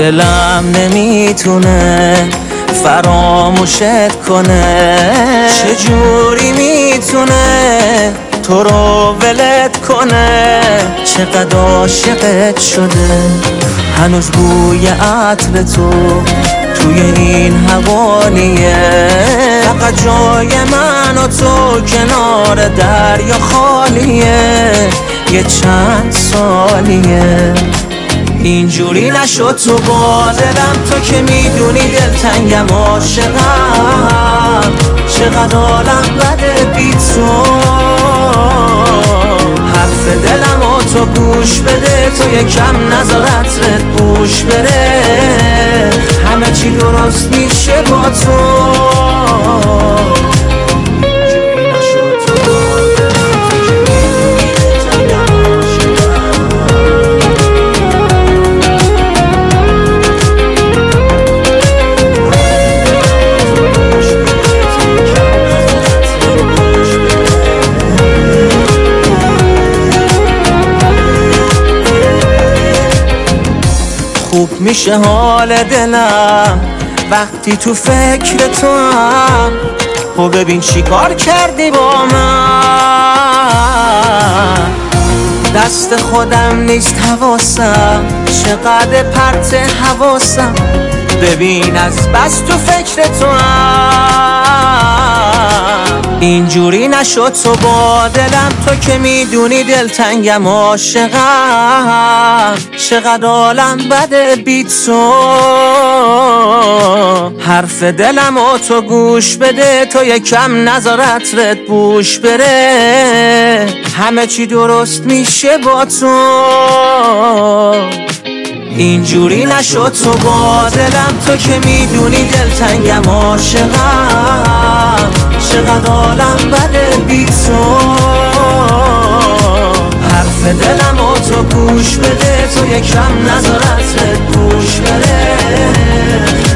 دلم نمیتونه فراموشت کنه. چجوری میتونه تو رو ولت کنه؟ چقدر عاشقت شده، هنوز بوی عطر تو توی این حوالیه. فقط جای من و تو کنار دریا خالیه، یه چند سالیه. اینجوری نشد تو با دلم، تو که میدونی دلتنگم عاشقم. چقدر عالم بده بی تو، حرف دلم و تو گوش بده، تو یکم نذار عطرت بوش بره. همه چی درست میشه با تو. خوب میشه حال دلم وقتی تو فکر تو هم. خب ببین چی کار کردی با من، دست خودم نیست حواسم، چقدر پرت حواسم. ببین از بس تو فکر تو هم. اینجوری نشد تو با دلم، تو که میدونی دلتنگم عاشقم. چقدر عالم بده بی تو، حرف دلم و تو گوش بده، تو یکم نذار عطرت بوش بره. همه چی درست میشه با تو. اینجوری نشد تو با دلم، تو که میدونی دلتنگم عاشقم. چقدر عالم بده بی تو، حرف دلم و تو گوش بده، تو یکم نذار عطرت بوش بره.